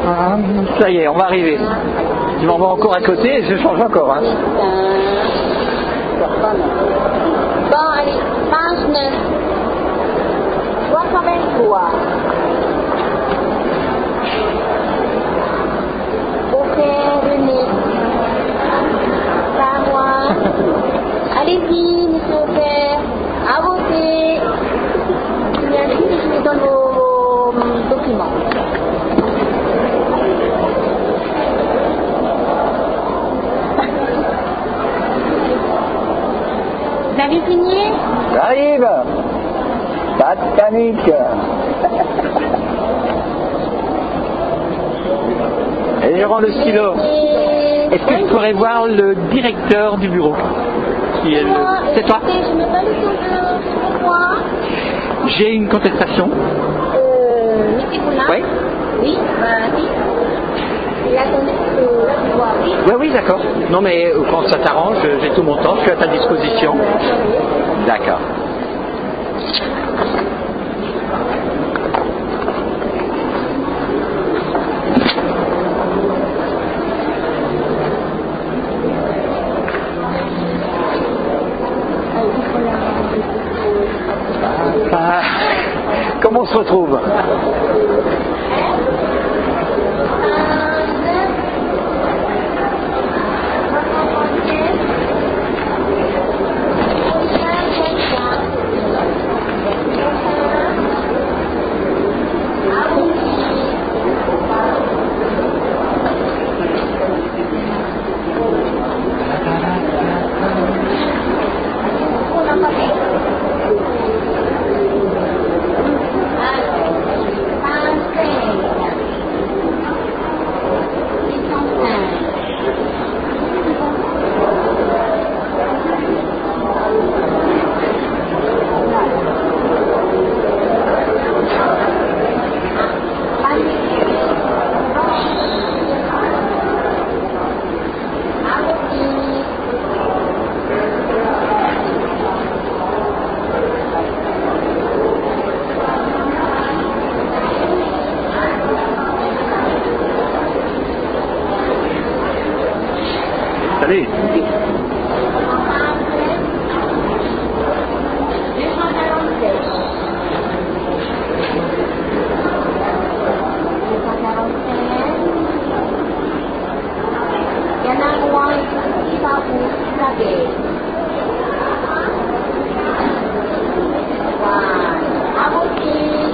Ça y est, on va arriver. Je m'en vais encore à côté et je change encore. Hein. Bon, allez, page 9. 323. Ok, René. C'est à moi. Allez-y, monsieur Offert. À voter. Bien sûr, je vous donne vos documents. Vous avez signé? J'arrive. Pas de panique. Et je rends le stylo. Est-ce que je pourrais voir le directeur du bureau? C'est toi? Je n'ai pas le temps de moi. J'ai une contestation. Monsieur Poulin? Oui. Oui, oui. La contestation, Oui, d'accord. Non, mais quand ça t'arrange, j'ai tout mon temps, je suis à ta disposition. D'accord. Comment on se retrouve? Allez. Il y en a un loin qui va vous savoir. Voilà. À voter.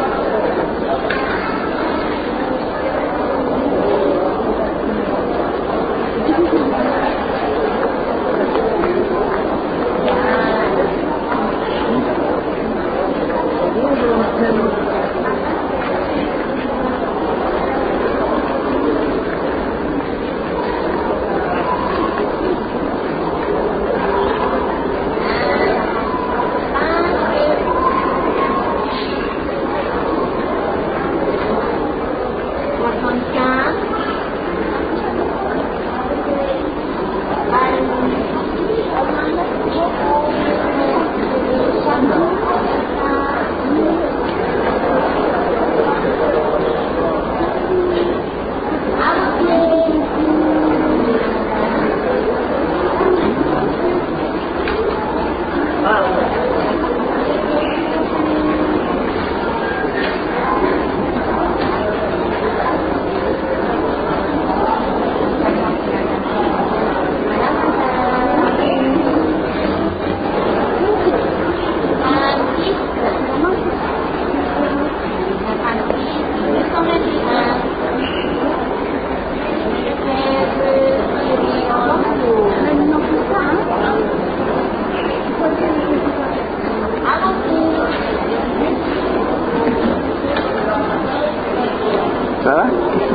Ça va?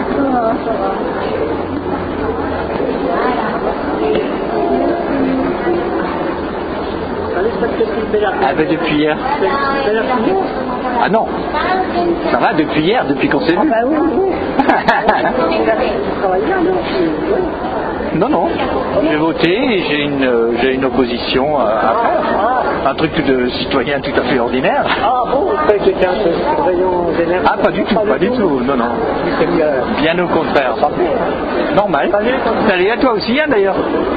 Ah ben depuis hier. Ah non. Ça va depuis hier, depuis qu'on s'est vu. Ah bah oui. Non, non. J'ai voté et j'ai une opposition à faire. Un truc de citoyen tout à fait ordinaire. Ah bon, c'est quelqu'un de surveillant général. Ah, pas du tout, pas du tout, non, non. Bien au contraire. Normal. Salut à toi aussi, hein, d'ailleurs.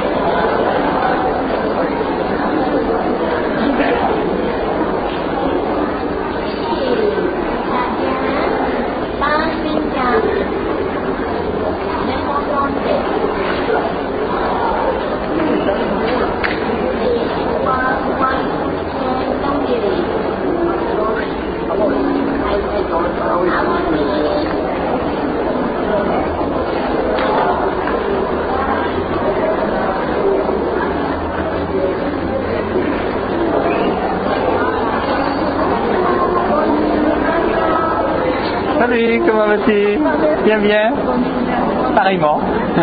Salut, comment vas-tu? Bien, bien. Pareillement.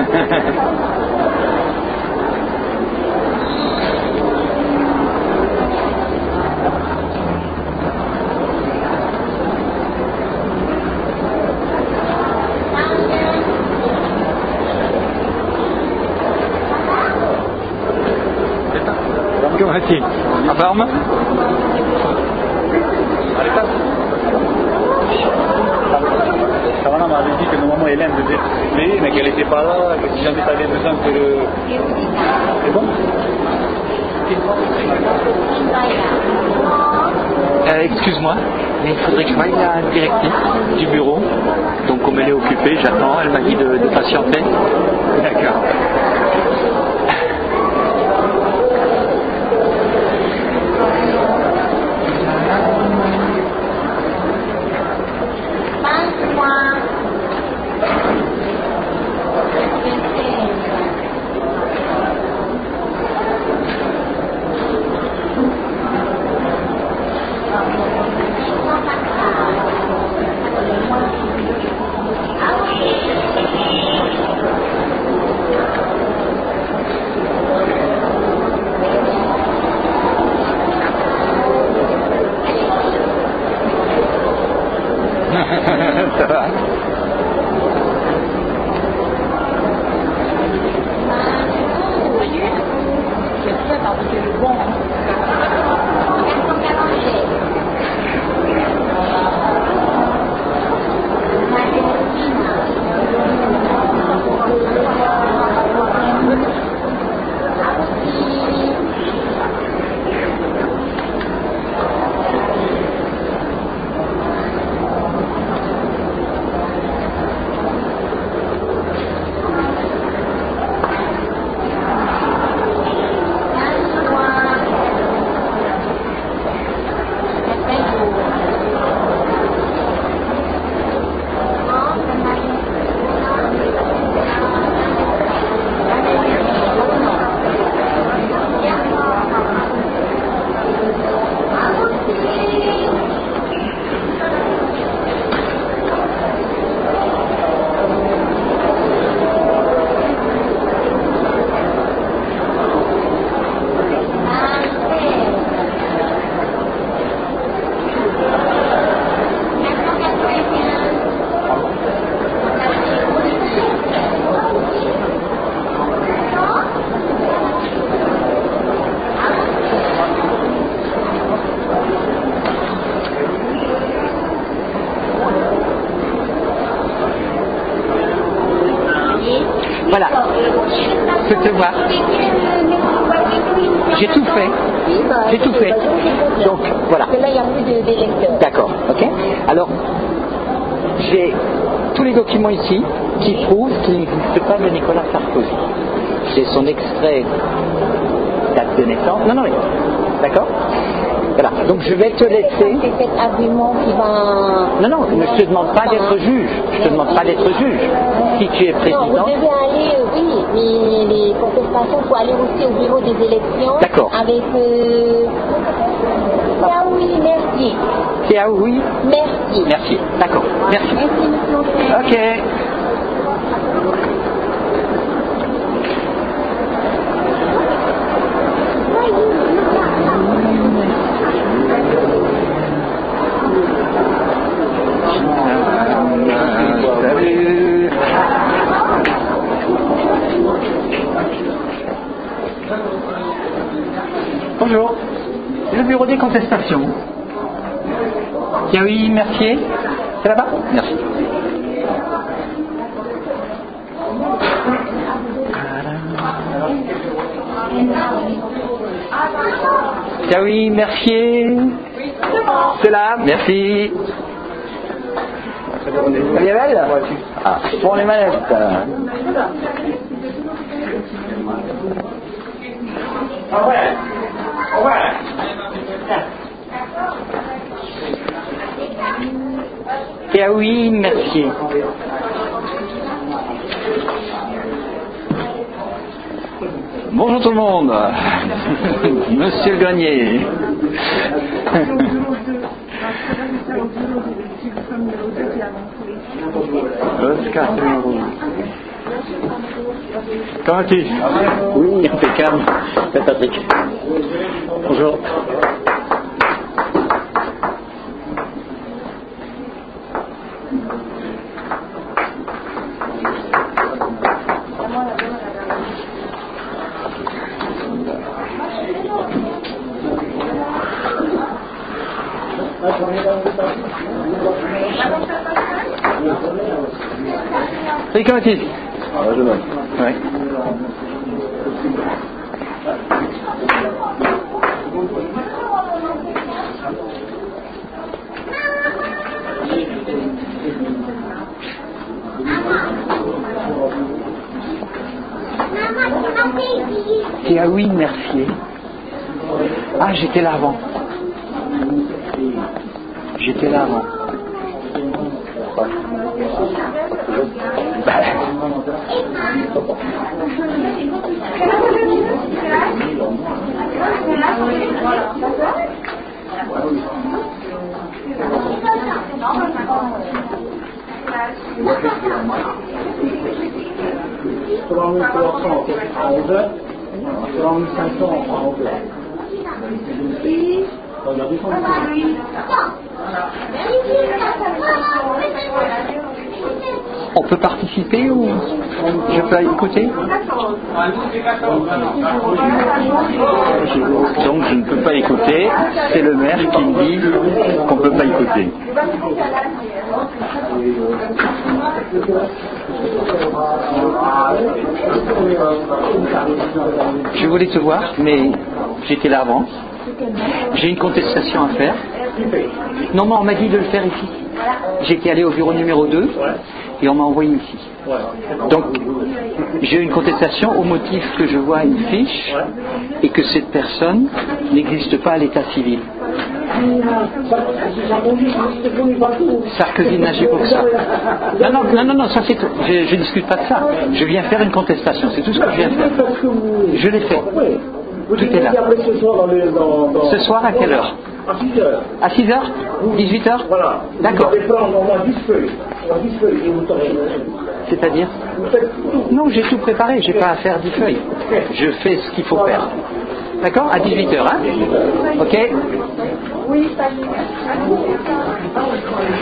Comment vas-tu? En forme? Savannah m'avait dit que normalement Hélène devait payer, mais qu'elle n'était pas là, que si jamais tu avais besoin que le... C'est bon? Excuse-moi, mais il faudrait que je voie la directrice du bureau. Donc comme elle est occupée, j'attends, elle m'a dit de patienter. D'accord. Ça va. Voilà, je te vois. J'ai tout fait. J'ai tout fait. Donc, voilà. Parce que là, il n'y a plus d'électeurs. D'accord, ok. Alors, j'ai tous les documents ici qui prouvent qu'il n'existe pas de Nicolas Sarkozy. J'ai son extrait date de naissance. Non, non, mais... D'accord. Voilà, donc je vais te laisser... C'est cet argument qui va... Non, non, je ne te demande pas d'être juge. Je te demande pas d'être juge. Si tu es président... Non, vous devez aller, oui, mais les contestations, il faut aller aussi au bureau des élections. D'accord. Avec... Ah oui, merci. C'est ah oui. Merci. Merci, d'accord, merci. Merci, monsieur. Ok. Salut. Bonjour. bureau des contestations. Thierry Mercier, c'est là-bas? Merci. Thierry Mercier, c'est là, merci. Gabriel? Ah, pour les manettes. Et ah oui, merci. Bonjour tout le monde. Monsieur le Grenier. Oscar Numéro. Comment vas-tu? Oui, impeccable. C'est Patrick. Bonjour. Salut, comment vas-tu? Ouais. Et ah oui, Mercier. Ah, j'étais là avant. J'étais là avant. On peut participer ou je peux écouter? Donc je ne peux pas écouter, c'est le maire qui me dit qu'on ne peut pas écouter. Je voulais te voir, mais j'étais là avant. J'ai une contestation à faire. Non, mais on m'a dit de le faire ici. J'étais allé au bureau numéro 2 et on m'a envoyé ici. Donc, j'ai une contestation au motif que je vois une fiche et que cette personne n'existe pas à l'état civil. Sarkozy n'agit pour ça. Non, ça c'est tout. Je discute pas de ça. Je viens faire une contestation, c'est tout ce que je viens faire. Je l'ai fait. Tout est là. Ce soir à quelle heure? À 6 heures. À 6 heures? 18 heures? Voilà. D'accord. Vous allez prendre au moins 10 feuilles. 10 feuilles et vous sortez. C'est-à-dire? Non, j'ai tout préparé, j'ai pas à faire 10 feuilles. Je fais ce qu'il faut faire. D'accord? À 18 heures, hein? Ok? Oui,